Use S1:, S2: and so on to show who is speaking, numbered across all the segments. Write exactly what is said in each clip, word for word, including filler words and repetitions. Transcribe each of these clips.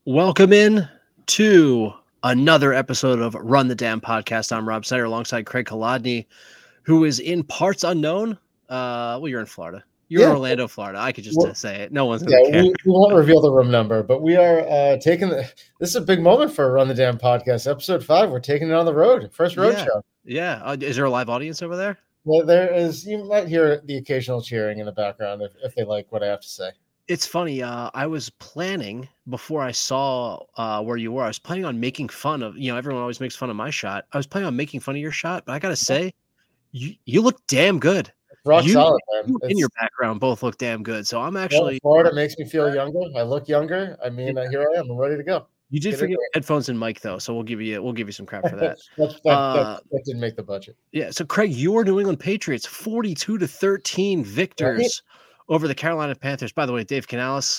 S1: Welcome in to another episode of Run the Damn Podcast. I'm Rob Snyder alongside Craig Kolodny, who is in parts unknown. Uh, well, you're in Florida. You're
S2: Yeah.
S1: in Orlando, Florida. I could just
S2: Well,
S1: uh, say it. No one's
S2: Yeah,
S1: going to care.
S2: we, we won't reveal the room number, but we are uh, taking the. This is a big moment for Run the Damn Podcast, episode five. We're taking it on the road, first road
S1: yeah.
S2: show.
S1: Yeah. Uh, is there a live audience over there?
S2: Well, there is. You might hear the occasional cheering in the background if, if they like what I have to say.
S1: It's funny. Uh, I was planning before I saw uh, where you were. I was planning on making fun of. You know, everyone always makes fun of my shot. I was planning on making fun of your shot, but I got to say, you you look damn good.
S2: Rock
S1: you,
S2: solid, man.
S1: You in your background both look damn good. So I'm actually
S2: well, Florida makes me feel younger. I look younger. I mean, uh, here I am. I'm ready to go.
S1: You did
S2: Get
S1: forget headphones and mic though, so we'll give you we'll give you some crap for that.
S2: that, that,
S1: uh,
S2: that, that didn't make the budget.
S1: Yeah. So Craig, your New England Patriots, forty-two to thirteen victors
S2: Right.
S1: over the Carolina Panthers. By the way, Dave Canales,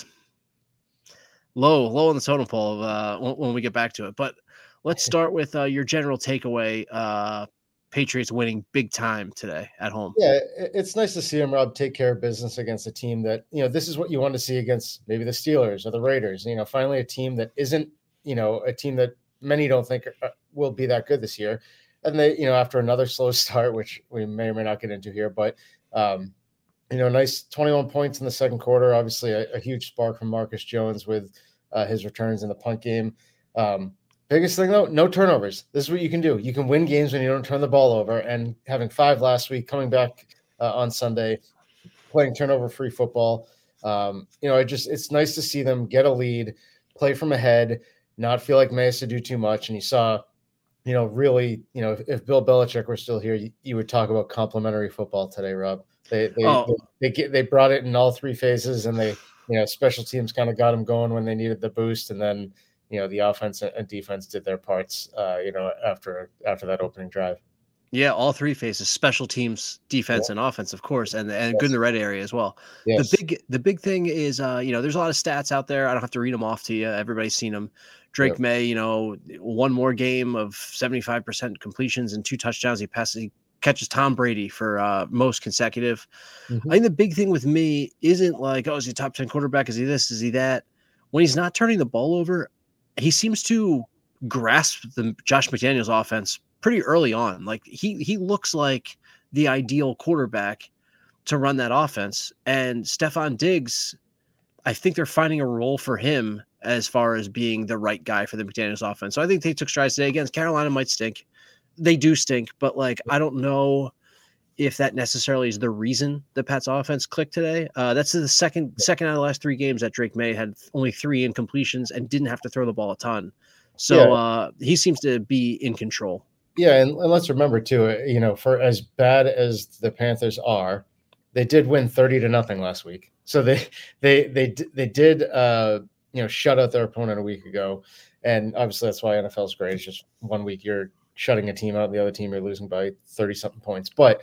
S1: low, low on the totem pole uh, when, when we get back to it. But let's start with uh, your general takeaway. Uh, Patriots winning big time today at home.
S2: Yeah, it's nice to see him, Rob, take care of business against a team that, you know, this is what you want to see against maybe the Steelers or the Raiders. You know, finally a team that isn't, you know, a team that many don't think will be that good this year. And they, you know, after another slow start, which we may or may not get into here, but, um, you know, nice twenty-one points in the second quarter. Obviously, a, a huge spark from Marcus Jones with uh, his returns in the punt game. Um, Biggest thing, though, no turnovers. This is what you can do. You can win games when you don't turn the ball over. And having five last week, coming back uh, on Sunday, playing turnover-free football, um, you know, it just it's nice to see them get a lead, play from ahead, not feel like May has to do too much. And you saw, you know, really, you know, if, if Bill Belichick were still here, you, you would talk about complimentary football today, Rob. They they
S1: oh.
S2: they, they get they brought it in all three phases, and they, you know, special teams kind of got them going when they needed the boost, and then, you know, the offense and defense did their parts, uh, you know, after after that opening drive.
S1: Yeah, all three phases: special teams, defense, yeah. and offense, of course, and and yes. good in the red area as well. Yes. The big the big thing is, uh, you know, there's a lot of stats out there. I don't have to read them off to you. Everybody's seen them. Drake yep. May, you know, one more game of seventy-five percent completions and two touchdowns. He passes, he catches Tom Brady for uh, most consecutive. Mm-hmm. I think the big thing with me isn't like, oh, is he top ten quarterback? Is he this? Is he that? When he's not turning the ball over, he seems to grasp the Josh McDaniels offense pretty early on. Like he he looks like the ideal quarterback to run that offense. And Stephon Diggs, I think they're finding a role for him as far as being the right guy for the McDaniels offense. So I think they took strides today. Against Carolina might stink. They do stink, but like I don't know if that necessarily is the reason the Pats offense clicked today. Uh, that's the second second out of the last three games that Drake May had only three incompletions and didn't have to throw the ball a ton. So yeah. uh, he seems to be in control.
S2: Yeah, and, and let's remember too, you know, for as bad as the Panthers are, they did win thirty to nothing last week. So they they they they did uh, you know, shut out their opponent a week ago, and obviously that's why N F L is great. It's just one week you're shutting a team out, and the other team you're losing by thirty something points, but.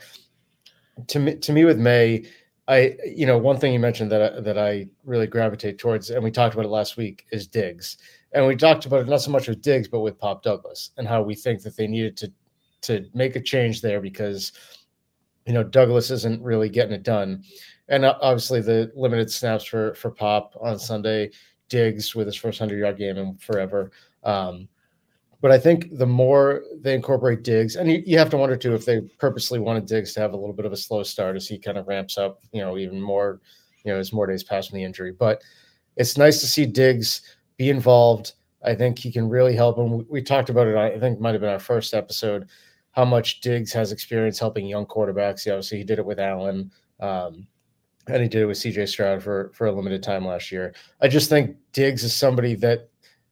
S2: To me, to me with May, I, you know, one thing you mentioned that I, that I really gravitate towards, and we talked about it last week, is Diggs. And we talked about it not so much with Diggs, but with Pop Douglas, and how we think that they needed to to make a change there because, you know, Douglas isn't really getting it done. And obviously the limited snaps for for Pop on Sunday, Diggs with his first hundred-yard game in forever. Um, But I think the more they incorporate Diggs, and you, you have to wonder too if they purposely wanted Diggs to have a little bit of a slow start as he kind of ramps up, you know, even more, you know, as more days pass from the injury. But it's nice to see Diggs be involved. I think he can really help him. We, we talked about it, I think it might have been our first episode, how much Diggs has experience helping young quarterbacks. He obviously he did it with Allen, um, and he did it with C J Stroud for, for a limited time last year. I just think Diggs is somebody that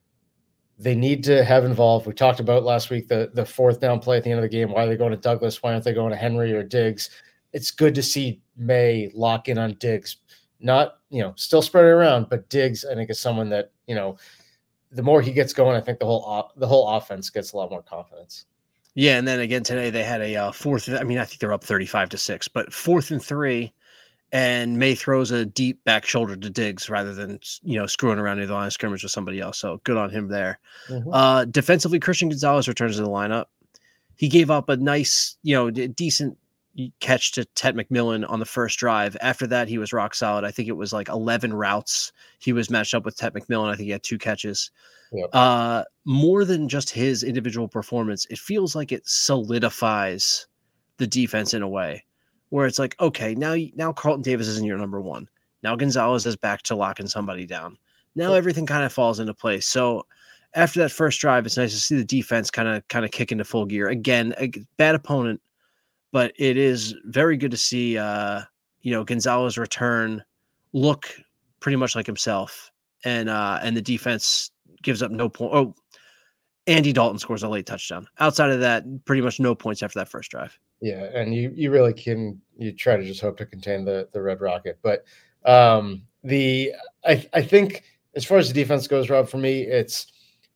S2: they need to have involved. We talked about last week the, the fourth down play at the end of the game. Why are they going to Douglas? Why aren't they going to Henry or Diggs? It's good to see May lock in on Diggs. Not, you know, still spread it around, but Diggs, I think, is someone that, you know, the more he gets going, I think the whole op- the whole offense gets a lot more confidence.
S1: Yeah, and then again today they had a uh, fourth. I mean, I think they're up thirty-five to six, but fourth and three. And May throws a deep back shoulder to Diggs rather than, you know, screwing around near the line of scrimmage with somebody else. So good on him there. Mm-hmm. Uh, defensively, Christian Gonzalez returns to the lineup. He gave up a nice, you know, decent catch to Ted McMillan on the first drive. After that, he was rock solid. I think it was like eleven routes. He was matched up with Ted McMillan. I think he had two catches. Yep. Uh, more than just his individual performance, it feels like it solidifies the defense in a way where it's like, okay, now, now Carlton Davis isn't your number one. Now Gonzalez is back to locking somebody down. Now yep. everything kind of falls into place. So after that first drive, it's nice to see the defense kind of kind of kick into full gear. Again, a bad opponent, but it is very good to see, uh, you know, Gonzalez return look pretty much like himself, and uh, and the defense gives up no point. Oh, Andy Dalton scores a late touchdown. Outside of that, pretty much no points after that first drive.
S2: Yeah, and you you really can you try to just hope to contain the the Red Rocket, but um, the I I think as far as the defense goes, Rob, for me, it's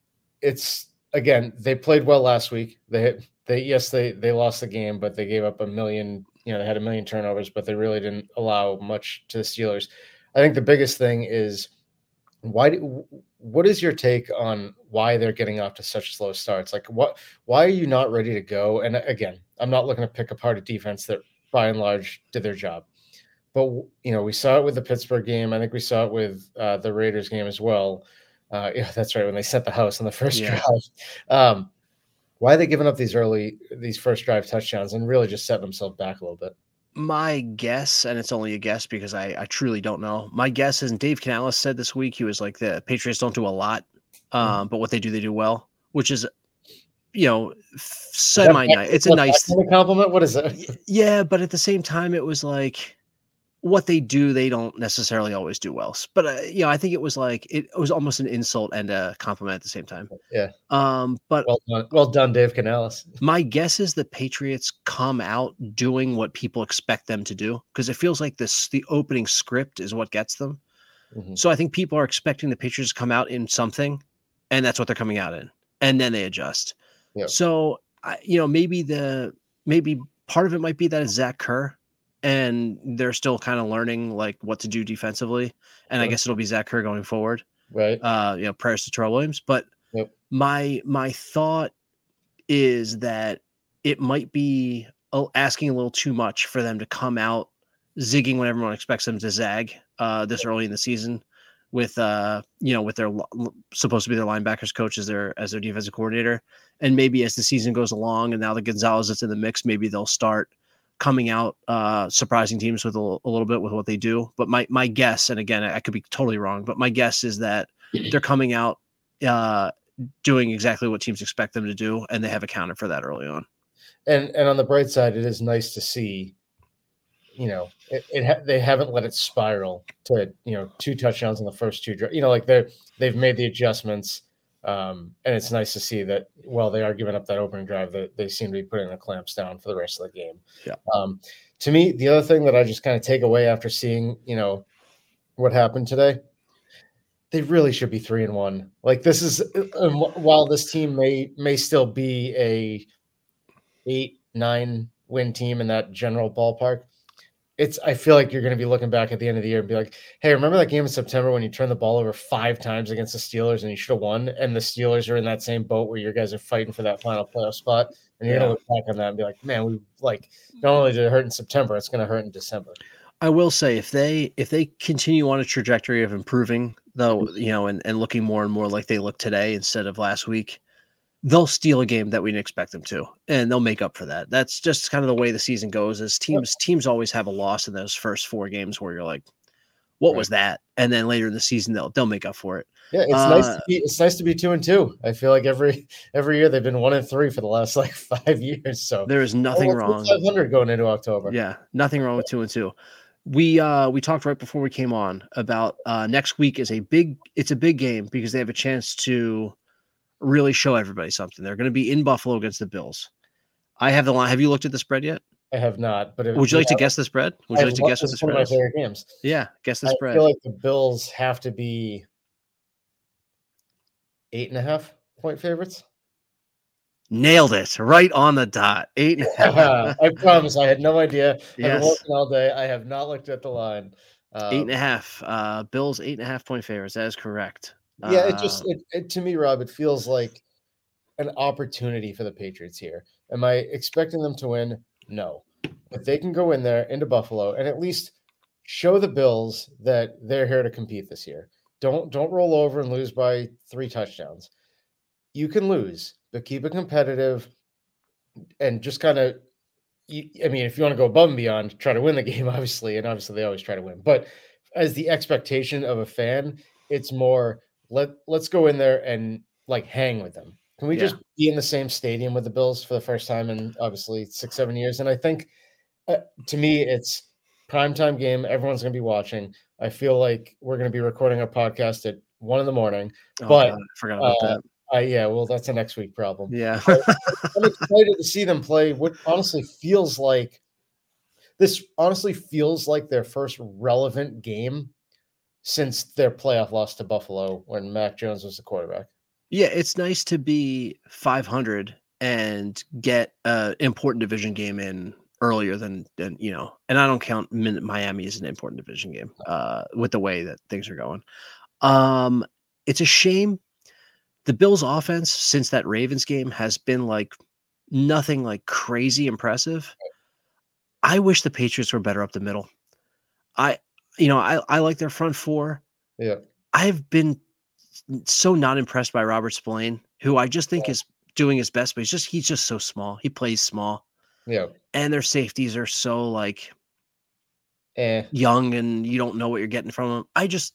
S2: it's again they played well last week. They hit. They yes, they they lost the game, but they gave up a million, you know, they had a million turnovers, but they really didn't allow much to the Steelers. I think the biggest thing is why do, what is your take on why they're getting off to such slow starts? Like what why are you not ready to go? And again, I'm not looking to pick apart a defense that by and large did their job. But you know, we saw it with the Pittsburgh game. I think we saw it with uh, the Raiders game as well. Uh, yeah, that's right, when they set the house on the first yeah. drive. Um Why are they giving up these early, these first drive touchdowns and really just setting themselves back a little bit?
S1: My guess, and it's only a guess because I, I truly don't know. My guess is, and Dave Canales said this week, he was like, the Patriots don't do a lot, um, mm-hmm. but what they do, they do well, which is, you know, semi nice. It's a nice
S2: compliment. What is it?
S1: Yeah, but at the same time, it was like, what they do, they don't necessarily always do well. But, uh, you know, I think it was like, it, it was almost an insult and a compliment at the same time.
S2: Yeah.
S1: Um, but
S2: well done, well done, Dave Canales.
S1: My guess is the Patriots come out doing what people expect them to do, because it feels like this, the opening script is what gets them. Mm-hmm. So I think people are expecting the Patriots to come out in something, and that's what they're coming out in. And then they adjust. Yep. So, I, you know, maybe the, maybe part of it might be that it's Zach Kerr, and they're still kind of learning like what to do defensively. And yep. I guess it'll be Zach Kerr going forward.
S2: Right.
S1: Uh, you know, prayers to Terrell Williams. But yep. my, my thought is that it might be asking a little too much for them to come out zigging when everyone expects them to zag uh, this early in the season with, uh, you know, with their supposed to be their linebackers coach as their, as their defensive coordinator. And maybe as the season goes along and now the Gonzalez that's in the mix, maybe they'll start coming out, uh, surprising teams with a, a little bit with what they do. But my, my guess, and again, I could be totally wrong, but my guess is that they're coming out, uh, doing exactly what teams expect them to do. And they have accounted for that early on.
S2: And, and on the bright side, it is nice to see, you know, it, it ha- they haven't let it spiral to, you know, two touchdowns in the first two, you know, like they're, they've made the adjustments. Um, and it's nice to see that while they are giving up that opening drive, that they seem to be putting the clamps down for the rest of the game.
S1: Yeah.
S2: Um, to me, the other thing that I just kind of take away after seeing, you know, what happened today, they really should be three and one. Like this is, uh, while this team may, may still be a eight, nine win team in that general ballpark, it's, I feel like you're going to be looking back at the end of the year and be like, hey, remember that game in September when you turned the ball over five times against the Steelers and you should have won? And the Steelers are in that same boat where you guys are fighting for that final playoff spot. And you're yeah. going to look back on that and be like, man, we like, not only did it hurt in September, it's going to hurt in December.
S1: I will say if they, if they continue on a trajectory of improving though, you know, and, and looking more and more like they look today instead of last week, they'll steal a game that we didn't expect them to, and they'll make up for that. That's just kind of the way the season goes. Is teams teams always have a loss in those first four games where you're like, "What right. was that?" And then later in the season, they'll they'll make up for it.
S2: Yeah, it's uh, nice to be it's nice to be two and two. I feel like every every year they've been one and three for the last like five years. So
S1: there is nothing oh, wrong.
S2: five hundred going into October.
S1: Yeah, nothing wrong with two and two. We uh we talked right before we came on about uh next week is a big it's a big game because they have a chance to really show everybody something. They're going to be in Buffalo against the Bills. I have the line. Have you looked at the spread yet?
S2: I have not. But it,
S1: would you like to guess the spread? Would you like to guess what the spread is?
S2: One of my favorite games.
S1: Yeah, guess the spread.
S2: I feel like the Bills have to be eight and a half point favorites.
S1: Nailed it. Right on the dot. Eight and a half.
S2: I promise. I had no idea. I've
S1: yes.
S2: been working all day. I have not looked at the line.
S1: Um, eight and a half. Uh, Bills eight and a half point favorites. That is correct.
S2: Yeah, it just it, it, to me, Rob, it feels like an opportunity for the Patriots here. Am I expecting them to win? No. if they can go in there into Buffalo and at least show the Bills that they're here to compete this year. Don't don't roll over and lose by three touchdowns. You can lose, but keep it competitive and just kind of, I mean, if you want to go above and beyond, try to win the game, obviously, and obviously they always try to win. But as the expectation of a fan, it's more let let's go in there and like hang with them. Can we yeah. just be in the same stadium with the Bills for the first time in obviously six, seven years? And I think uh, to me, it's primetime game. Everyone's going to be watching. I feel like we're going to be recording a podcast at one in the morning. Oh, but God,
S1: I forgot about uh, that.
S2: Uh, yeah, well, that's a next week problem.
S1: Yeah.
S2: I'm excited to see them play what honestly feels like this honestly feels like their first relevant game since their playoff loss to Buffalo when Mac Jones was the quarterback.
S1: Yeah, it's nice to be five hundred and get an important division game in earlier than, than, you know, and I don't count Miami as an important division game uh, with the way that things are going. Um, it's a shame. The Bills offense since that Ravens game has been like nothing like crazy impressive. I wish the Patriots were better up the middle. I, you know, I, I like their front four.
S2: Yeah.
S1: I've been so not impressed by Robert Spillane, who I just think yeah. is doing his best, but he's just, he's just so small. He plays small.
S2: Yeah.
S1: And their safeties are so like
S2: eh.
S1: young and you don't know what you're getting from them. I just,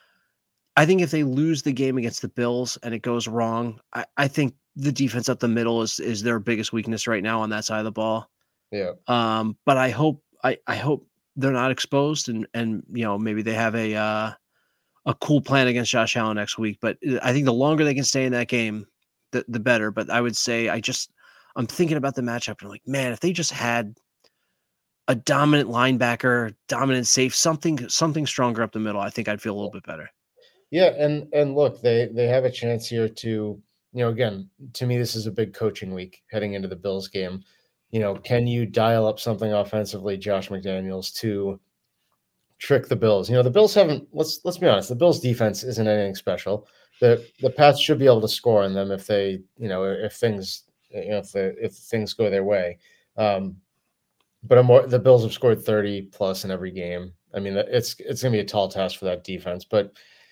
S1: I think if they lose the game against the Bills and it goes wrong, I, I think the defense up the middle is is their biggest weakness right now on that side of the ball.
S2: Yeah.
S1: Um, but I hope I, I hope they're not exposed and and you know maybe they have a uh, a cool plan against Josh Allen next week. But I think the longer they can stay in that game, the the better. But I would say I just I'm thinking about the matchup and I'm like, man, if they just had a dominant linebacker, dominant safe, something something stronger up the middle, I think I'd feel a little bit better.
S2: Yeah, and and look, they they have a chance here to, you know, again, to me, this is a big coaching week heading into the Bills game. You know, can you dial up something offensively, Josh McDaniels, to trick the Bills? You know, the Bills haven't. Let's let's be honest. The Bills' defense isn't anything special. The the Pats should be able to score on them if they, you know, if things, you know, if the if things go their way. Um, but I'm more, the Bills have scored thirty plus in every game. I mean, it's it's going to be a tall task for that defense, but.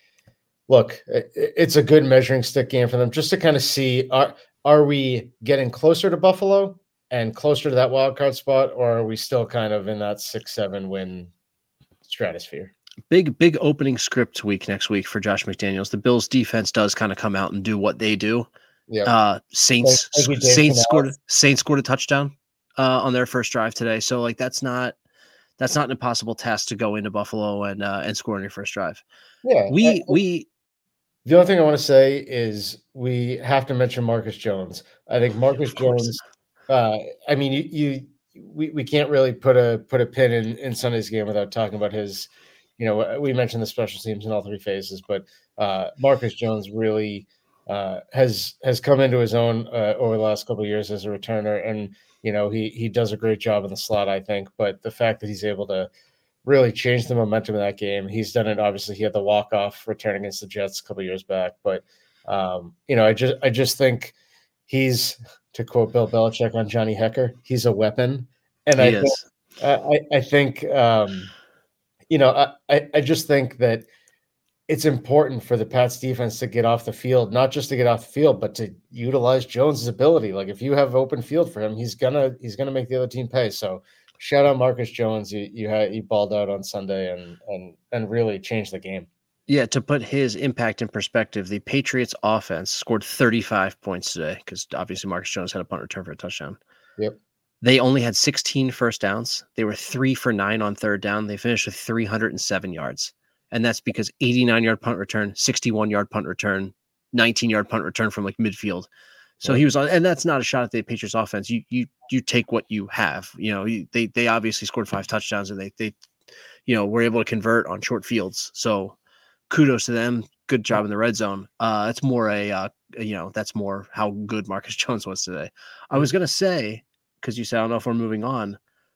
S2: Look, it's a good measuring stick game for them just to kind of see, are, are we getting closer to Buffalo and closer to that wild card spot, or are we still kind of in that six, seven win stratosphere?
S1: Big, big opening script week next week for Josh McDaniels. The Bills defense does kind of come out and do what they do.
S2: Yeah.
S1: Uh, Saints, Thank, Saints scored, Saints scored a touchdown uh, on their first drive today. So like, that's not, that's not an impossible task to go into Buffalo and, uh, and score on your first drive.
S2: Yeah.
S1: We,
S2: I,
S1: we,
S2: The only thing I want to say is we have to mention Marcus Jones. I think Marcus Jones. Uh, I mean, you, you we, we can't really put a put a pin in, in Sunday's game without talking about his. You know, we mentioned the special teams in all three phases, but uh, Marcus Jones really uh, has has come into his own uh, over the last couple of years as a returner, and you know he he does a great job in the slot, I think. But the fact that he's able to really changed the momentum of that game. He's done it. Obviously, he had the walk-off return against the Jets a couple years back. But um, you know, I just I just think he's, to quote Bill Belichick on Johnny Hecker, he's a weapon. And
S1: he
S2: I,
S1: is.
S2: think, I I think um, you know I I just think that it's important for the Pats defense to get off the field, not just to get off the field, but to utilize Jones's ability. Like if you have open field for him, he's gonna he's gonna make the other team pay. So. Shout out Marcus Jones. You you had you balled out on Sunday and and and really changed the game.
S1: Yeah, to put his impact in perspective, the Patriots offense scored thirty-five points today because obviously Marcus Jones had a punt return for a touchdown.
S2: Yep.
S1: They only had sixteen first downs. They were three for nine on third down. They finished with three hundred seven yards. And that's because eighty-nine yard punt return, sixty-one yard punt return, nineteen yard punt return from like midfield. So he was on, and that's not a shot at the Patriots offense. You you you take what you have. You know, you, they they obviously scored five touchdowns and they they, you know, were able to convert on short fields. So kudos to them. Good job in the red zone. Uh, it's more a uh, you know that's more how good Marcus Jones was today. I was gonna say because you said I don't know if we're moving on.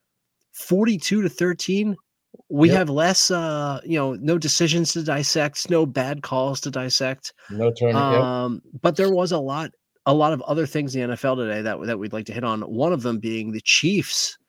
S1: forty-two to thirteen. We yep. have less, uh, you know, no decisions to dissect, no bad calls to dissect.
S2: No turning.
S1: Um, yep. But there was a lot. A lot of other things in the N F L today that that we'd like to hit on. One of them being the Chiefs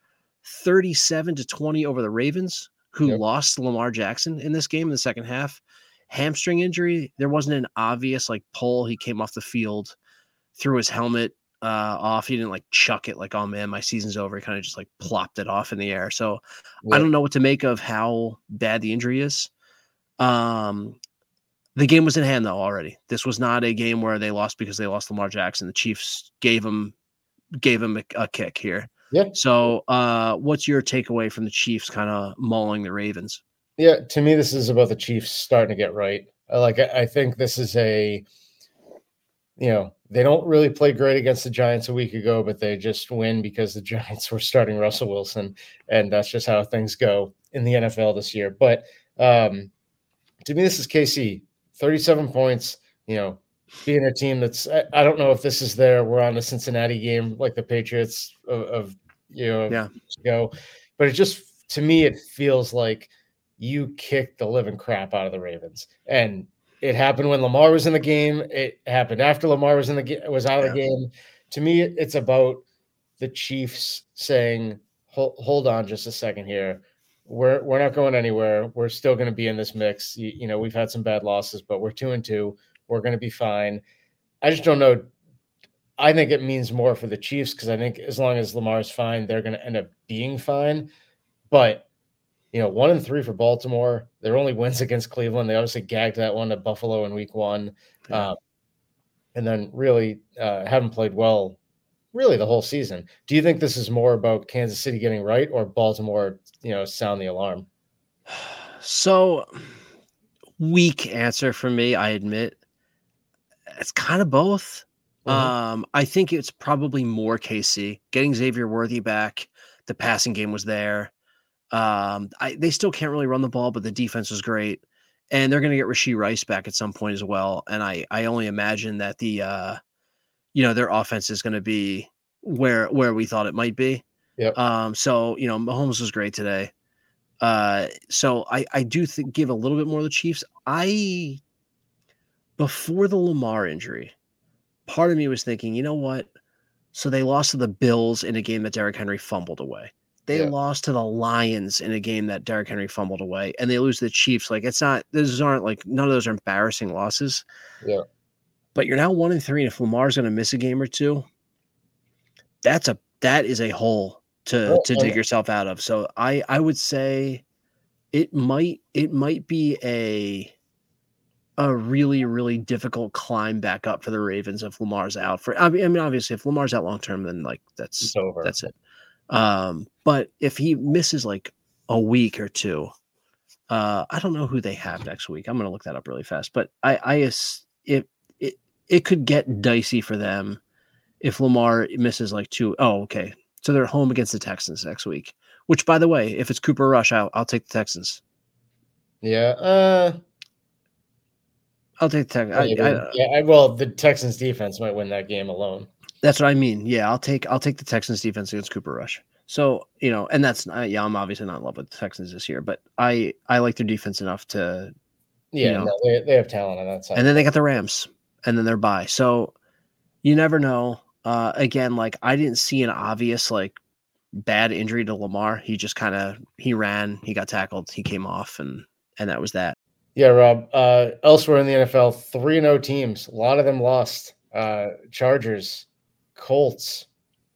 S1: thirty-seven to twenty over the Ravens, who
S2: Yep.
S1: lost Lamar Jackson in this game in the second half. Hamstring injury. There wasn't an obvious like pull. He came off the field, threw his helmet uh, off. He didn't like chuck it like, oh man, my season's over. He kind of just like plopped it off in the air. So
S2: Yep.
S1: I don't know what to make of how bad the injury is. Um, the game was in hand though already. This was not a game where they lost because they lost Lamar Jackson. The Chiefs gave him gave him a, a kick here.
S2: Yeah.
S1: So uh, what's your takeaway from the Chiefs kind of mauling the Ravens?
S2: Yeah, to me, this is about the Chiefs starting to get right. Like, I think this is a, you know, they don't really play great against the Giants a week ago, but they just win because the Giants were starting Russell Wilson, and that's just how things go in the N F L this year. But um, to me, this is K C, thirty-seven points, you know, being a team that's, I, I don't know if this is their, we're on the Cincinnati game like the Patriots of, of you know,
S1: yeah.
S2: ago, but it just, to me, it feels like you kicked the living crap out of the Ravens. And it happened when Lamar was in the game. It happened after Lamar was in the was out of yeah. the game. To me, it's about the Chiefs saying, hold, hold on just a second here. We're we're not going anywhere. We're still going to be in this mix. You, you know, we've had some bad losses, but we're two and two. We're going to be fine. I just don't know. I think it means more for the Chiefs because I think as long as Lamar's fine, they're going to end up being fine. But you know, one and three for Baltimore. Their only wins against Cleveland. They obviously gagged that one to Buffalo in week one. Yeah. Uh, and then really uh, haven't played well really the whole season. Do you think this is more about Kansas City getting right or Baltimore, you know, sound the alarm?
S1: So weak answer for me, I admit. It's kind of both. Mm-hmm. Um, I think it's probably more K C. Getting Xavier Worthy back, the passing game was there. Um, I, they still can't really run the ball, but the defense was great, and they're going to get Rashee Rice back at some point as well. And I, I only imagine that the, uh, you know, their offense is going to be where where we thought it might be.
S2: Yep.
S1: Um, so you know, Mahomes was great today. Uh, so I, I do think give a little bit more to the Chiefs. I before the Lamar injury, part of me was thinking, you know what? So they lost to the Bills in a game that Derrick Henry fumbled away. They yeah. lost to the Lions in a game that Derrick Henry fumbled away, and they lose to the Chiefs. Like, it's not, those aren't like, none of those are embarrassing losses.
S2: Yeah.
S1: But you're now one and three, and if Lamar's going to miss a game or two, that's a, that is a hole to, well, to dig yourself out of. So I, I would say it might, it might be a, a really, really difficult climb back up for the Ravens if Lamar's out for, I mean, I mean obviously if Lamar's out long-term, then like that's,
S2: it's over.
S1: That's it. Um, but if he misses like a week or two, uh, I don't know who they have next week. I'm going to look that up really fast, but I, I, it, it, it could get dicey for them if Lamar misses like two. Oh, okay. So they're home against the Texans next week, which by the way, if it's Cooper Rush, I'll, I'll take the Texans.
S2: Yeah. Uh,
S1: I'll take the Texans.
S2: I, I, yeah. I, well, the Texans defense might win that game alone.
S1: That's what I mean. Yeah, I'll take I'll take the Texans defense against Cooper Rush. So, you know, and that's uh, yeah, I'm obviously not in love with the Texans this year, but I I like their defense enough to
S2: yeah,
S1: you know,
S2: no, they they have talent on that side.
S1: And then they got the Rams, and then they're bye. So you never know. Uh, again, like I didn't see an obvious like bad injury to Lamar. He just kind of he ran, he got tackled, he came off, and and that was that.
S2: Yeah, Rob. Uh, elsewhere in the N F L, three and oh teams. A lot of them lost. Uh, Chargers. Colts,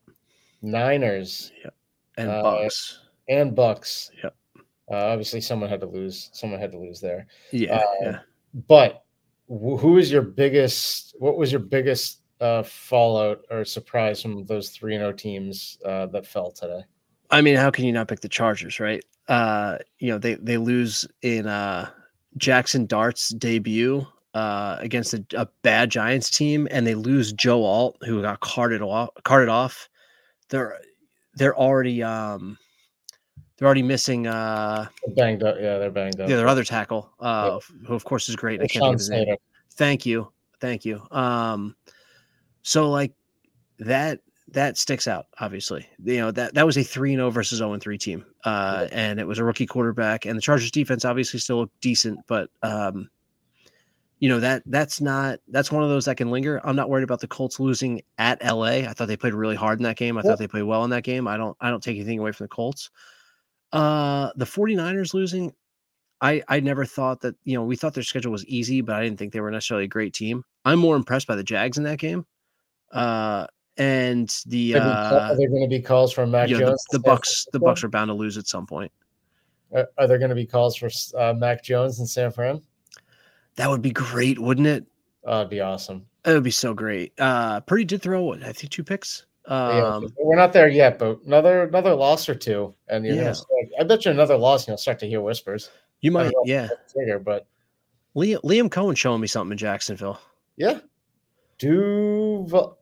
S2: Niners,
S1: yep. and
S2: uh,
S1: Bucks,
S2: and Bucks.
S1: Yep.
S2: Uh, obviously, someone had to lose. Someone had to lose there.
S1: Yeah.
S2: Uh,
S1: yeah.
S2: But wh- who is your biggest? What was your biggest uh, fallout or surprise from those three and zero teams uh, that fell today?
S1: I mean, how can you not pick the Chargers, right? Uh, you know, they they lose in uh, Jackson Dart's debut. Uh, against a, a bad Giants team, and they lose Joe Alt, who got carted off. Carted off. They're they're already um they're already missing. Uh,
S2: they're banged up. Yeah, they're banged up.
S1: Yeah, their other tackle, uh, yep. who of course is great. I can't think of his name. Thank you, thank you. Um, so like that that sticks out. Obviously, you know that that was a three and zero versus zero and three team, uh, yep. and it was a rookie quarterback, and the Chargers defense obviously still looked decent, but um. you know, that that's not that's one of those that can linger. I'm not worried about the Colts losing at L A. I thought they played really hard in that game. I
S2: Yeah.
S1: thought they played well in that game. I don't I don't take anything away from the Colts. Uh, the 49ers losing, I I never thought that, you know, we thought their schedule was easy, but I didn't think they were necessarily a great team. I'm more impressed by the Jags in that game. Uh, and the
S2: Are
S1: uh,
S2: there going to be calls from Mac
S1: you know,
S2: Jones?
S1: the, the Bucks the Bucks are bound to lose at some point.
S2: Are, are there going to be calls for uh, Mac Jones and San Fran?
S1: That would be great, wouldn't it?
S2: Oh, it'd be awesome.
S1: It would be so great. Uh, Purdy did throw, what, I think two picks. Um,
S2: yeah, we're not there yet, but another another loss or two, and you're
S1: yeah.
S2: gonna start, I bet you another loss, and you'll start to hear whispers.
S1: You might, yeah.
S2: Trigger, but
S1: Liam, Liam Cohen showing me something in Jacksonville.
S2: Yeah, Duval.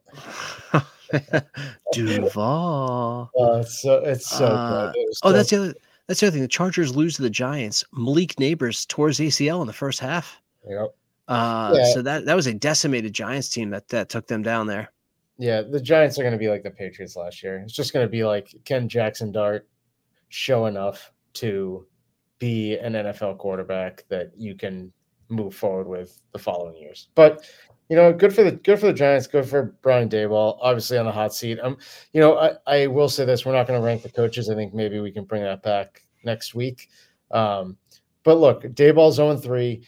S1: Duval.
S2: Oh, it's so it's so
S1: uh,
S2: good. It
S1: oh,
S2: so
S1: that's the other. That's the other thing. The Chargers lose to the Giants. Malik Neighbors tore his A C L in the first half.
S2: Yep.
S1: Uh, yeah. So that that was a decimated Giants team that that took them down there.
S2: Yeah, the Giants are going to be like the Patriots last year. It's just going to be like, can Jackson Dart show enough to be an N F L quarterback that you can move forward with the following years? But you know, good for the good for the Giants, good for Brian Daboll, obviously on the hot seat. Um, you know, I, I will say this: we're not going to rank the coaches. I think maybe we can bring that back next week. Um, but look, Daboll's oh and three.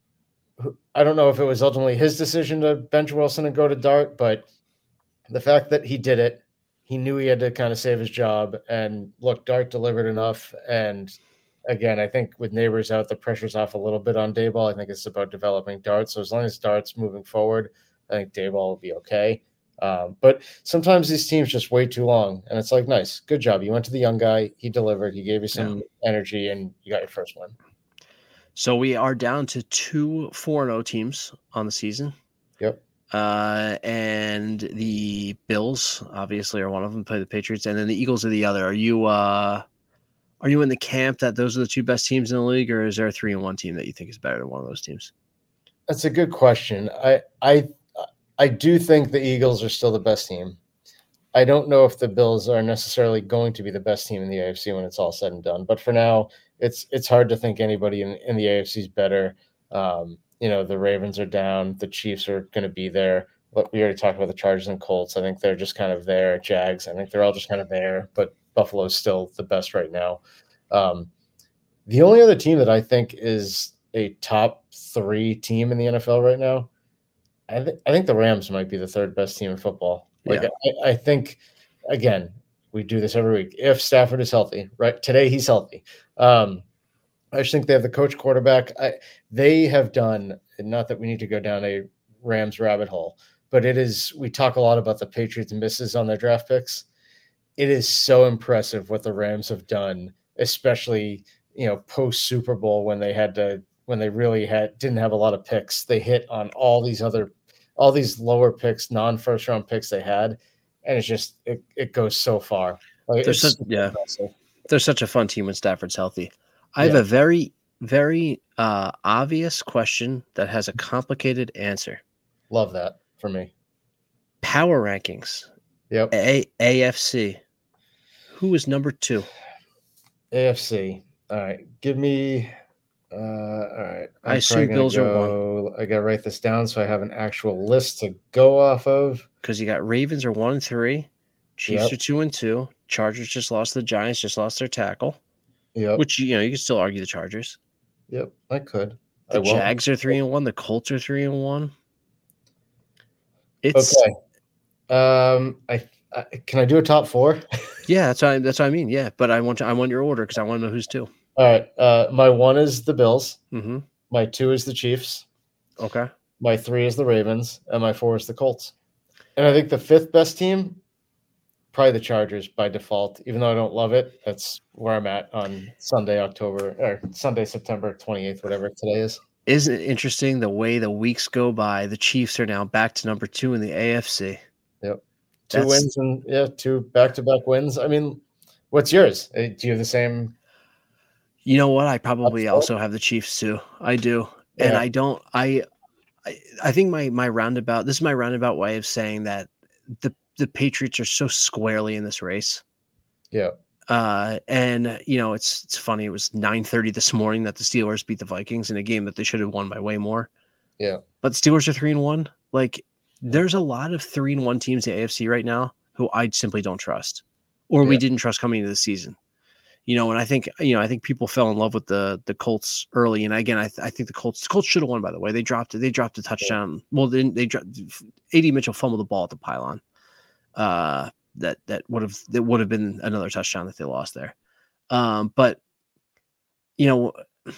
S2: I don't know if it was ultimately his decision to bench Wilson and go to Dart, but the fact that he did it, he knew he had to kind of save his job. And look, Dart delivered enough. And again, I think with Neighbors out, the pressure's off a little bit on Daboll. I think it's about developing Dart. So as long as Dart's moving forward, I think Daboll will be okay. Um, but sometimes these teams just wait too long. And it's like, nice, good job. You went to the young guy. He delivered. He gave you some yeah. energy, and you got your first win.
S1: So we are down to two four and oh teams on the season.
S2: Yep.
S1: Uh, and the Bills obviously are one of them, play the Patriots, and then the Eagles are the other. Are you uh, are you in the camp that those are the two best teams in the league, or is there a three and one team that you think is better than one of those teams?
S2: That's a good question. I I I do think the Eagles are still the best team. I don't know if the Bills are necessarily going to be the best team in the A F C when it's all said and done. But for now, it's it's hard to think anybody in, in the A F C is better. Um, you know, the Ravens are down. The Chiefs are going to be there. But we already talked about the Chargers and Colts. I think they're just kind of there. Jags, I think they're all just kind of there. But Buffalo's still the best right now. Um, the only other team that I think is a top three team in the N F L right now, I, th- I think the Rams might be the third best team in football. Like, yeah. I, I think, again, we do this every week. If Stafford is healthy, right? Today he's healthy. Um, I just think they have the coach quarterback. I, they have done, not that we need to go down a Rams rabbit hole, but it is, we talk a lot about the Patriots misses on their draft picks. It is so impressive what the Rams have done, especially, you know, post Super Bowl when they had to, when they really had, didn't have a lot of picks. They hit on all these other, all these lower picks, non-first round picks they had. And it's just, it, it goes so far. Like,
S1: There's such, yeah, impressive. They're such a fun team when Stafford's healthy. I have yeah. a very, very uh, obvious question that has a complicated answer.
S2: Love that for me.
S1: Power rankings.
S2: Yep.
S1: A- AFC. Who is number two?
S2: A F C. All right. Give me. Uh, all right. I'm
S1: I assume Bills
S2: go,
S1: are one.
S2: I got to write this down so I have an actual list to go off of.
S1: Because you got Ravens are one and three. Chiefs yep. are two and two. Chargers just lost to the Giants, just lost their tackle.
S2: Yep.
S1: Which, you know, you can still argue the Chargers.
S2: Yep, I could.
S1: The
S2: I
S1: Jags
S2: won't.
S1: are three and one. The Colts are three and one. It's
S2: okay. Um, I, I can I do a top four?
S1: yeah, that's what I, that's what I mean. Yeah, but I want to, I want your order because I want to know who's two.
S2: All right. Uh, my one is the Bills.
S1: Mm-hmm.
S2: My two is the Chiefs.
S1: Okay.
S2: My three is the Ravens, and my four is the Colts. And I think the fifth best team, probably the Chargers by default. Even though I don't love it, that's where I'm at on Sunday, October or Sunday, September twenty-eighth, whatever today is.
S1: Isn't it interesting the way the weeks go by? The Chiefs are now back to number two in the A F C.
S2: Yep, two that's... wins and yeah, two back-to-back wins. I mean, what's yours? Do you have the same?
S1: You know what? I probably also have the Chiefs too. I do, yeah. and I don't. I, I, I think my my roundabout. This is my roundabout way of saying that the the Patriots are so squarely in this race.
S2: Yeah.
S1: Uh, and you know, it's it's funny. It was nine thirty this morning that the Steelers beat the Vikings in a game that they should have won by way more.
S2: Yeah.
S1: But Steelers are three and one. Like, there's a lot of three and one teams in the A F C right now who I simply don't trust, or yeah. we didn't trust coming into the season. You know, and I think you know, I think people fell in love with the the Colts early. And again, I th- I think the Colts the Colts should have won. By the way, they dropped they dropped a touchdown. Yeah. Well, then they dropped. A D Mitchell fumbled the ball at the pylon. Uh, that that would have that would have been another touchdown that they lost there. Um, but you know,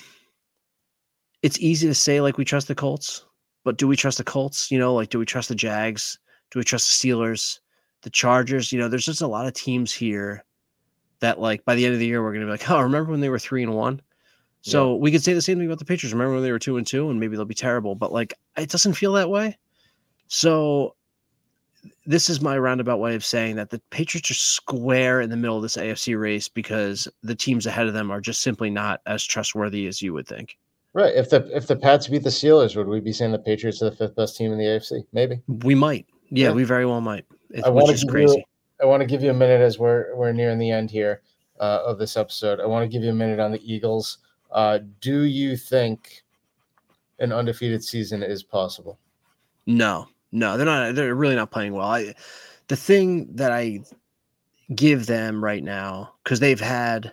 S1: it's easy to say like we trust the Colts, but do we trust the Colts? You know, like do we trust the Jags? Do we trust the Steelers? The Chargers? You know, there's just a lot of teams here that like by the end of the year we're gonna be like, oh, remember when they were three and one? So yeah. we could say the same thing about the Patriots. Remember when they were two and two, and maybe they'll be terrible, but like it doesn't feel that way. So this is my roundabout way of saying that the Patriots are square in the middle of this A F C race because the teams ahead of them are just simply not as trustworthy as you would think.
S2: Right. If the if the Pats beat the Steelers, would we be saying the Patriots are the fifth best team in the A F C? Maybe.
S1: We might. Yeah, yeah. we very well might. It,
S2: I
S1: which is crazy.
S2: You, I want to give you a minute as we're we're nearing the end here uh, of this episode. I want to give you a minute on the Eagles. Uh, do you think an undefeated season is possible?
S1: No, no, they're not. They're really not playing well. I, the thing that I give them right now, because they've had,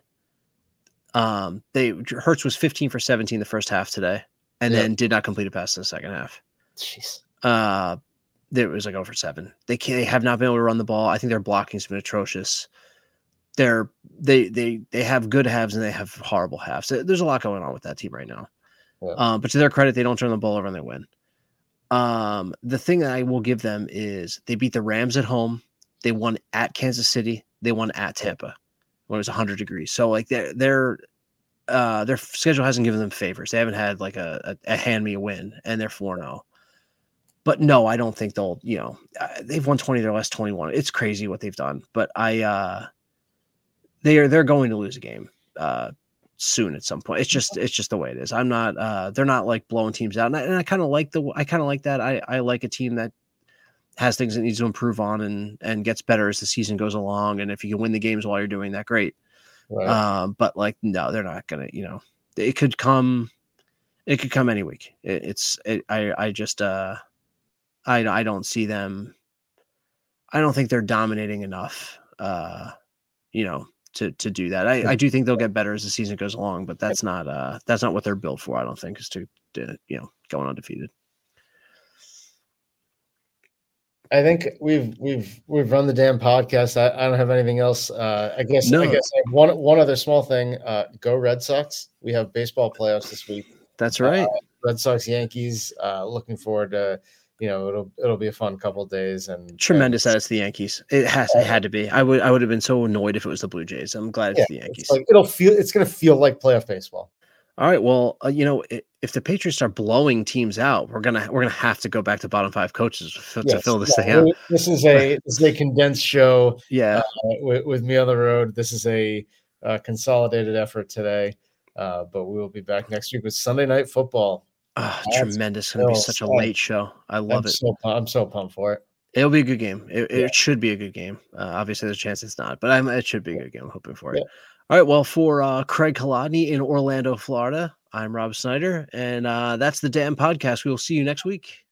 S1: um, they Hurts was fifteen for seventeen the first half today, and yep. then did not complete a pass in the second half.
S2: Jeez.
S1: Uh, there was like over seven. They can't. They have not been able to run the ball. I think their blocking's been atrocious. They're they they they have good halves and they have horrible halves. There's a lot going on with that team right now. Yeah. Um, but to their credit, they don't turn the ball over and they win. Um, the thing that I will give them is they beat the Rams at home. They won at Kansas City. They won at Tampa when it was one hundred degrees. So like their their uh, their schedule hasn't given them favors. They haven't had like a, a, a hand me a win, and they're four and oh. But no, I don't think they'll. You know, they've won twenty of their last twenty-one. It's crazy what they've done. But I, uh, they are they're going to lose a game uh, soon at some point. It's just it's just the way it is. I'm not. Uh, they're not like blowing teams out, and I, and I kind of like the. I kind of like that. I I like a team that has things it needs to improve on and and gets better as the season goes along. And if you can win the games while you're doing that, great. Right. Um, but like, no, they're not gonna. You know, it could come. It could come any week. It, it's. It, I. I just. Uh, I. I don't see them. I don't think they're dominating enough. Uh, you know, to to do that. I, I do think they'll get better as the season goes along, but that's not. Uh, that's not what they're built for. I don't think is to, to you know, going undefeated.
S2: I think we've we've we've run the damn podcast. I, I don't have anything else. Uh, I guess
S1: no.
S2: I guess I have one one other small thing. Uh, go Red Sox! We have baseball playoffs this week.
S1: That's right.
S2: Uh, Red Sox Yankees. Uh, looking forward to. You know, it'll it'll be a fun couple of days and
S1: tremendous
S2: and,
S1: that it's the Yankees. It has it had to be. I would I would have been so annoyed if it was the Blue Jays. I'm glad it's yeah, the Yankees.
S2: It's like it'll feel it's gonna feel like playoff baseball.
S1: All right. Well, uh, you know, if the Patriots are blowing teams out, we're gonna we're gonna have to go back to bottom five coaches to yes, fill this
S2: yeah,
S1: thing out.
S2: This is a this is a condensed show.
S1: Yeah, uh,
S2: with, with me on the road. This is a uh, consolidated effort today, uh, but we will be back next week with Sunday Night Football.
S1: Oh, tremendous! It's going to be such a late show. I love
S2: I'm
S1: it.
S2: So, I'm so pumped for it.
S1: It'll be a good game. It, yeah. it should be a good game. Uh, obviously, there's a chance it's not, but I'm, it should be a good game. I'm hoping for it. Yeah. All right. Well, for uh, Craig Kolodny in Orlando, Florida, I'm Rob Snyder, and uh, that's the Damn Podcast. We will see you next week.